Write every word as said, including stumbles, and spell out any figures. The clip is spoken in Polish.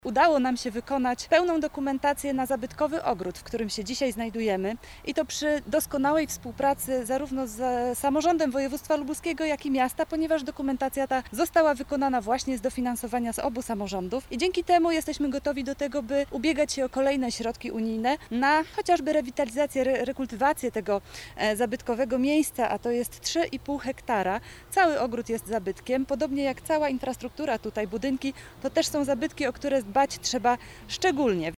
Udało nam się wykonać pełną dokumentację na zabytkowy ogród, w którym się dzisiaj znajdujemy, i to przy doskonałej współpracy zarówno z samorządem województwa lubuskiego, jak i miasta, ponieważ dokumentacja ta została wykonana właśnie z dofinansowania z obu samorządów i dzięki temu jesteśmy gotowi do tego, by ubiegać się o kolejne środki unijne na chociażby rewitalizację, re- rekultywację tego e, zabytkowego miejsca, a to jest trzy i pół hektara. Cały ogród jest zabytkiem, podobnie jak cała infrastruktura tutaj, budynki, to też są zabytki, o które dbać trzeba szczególnie.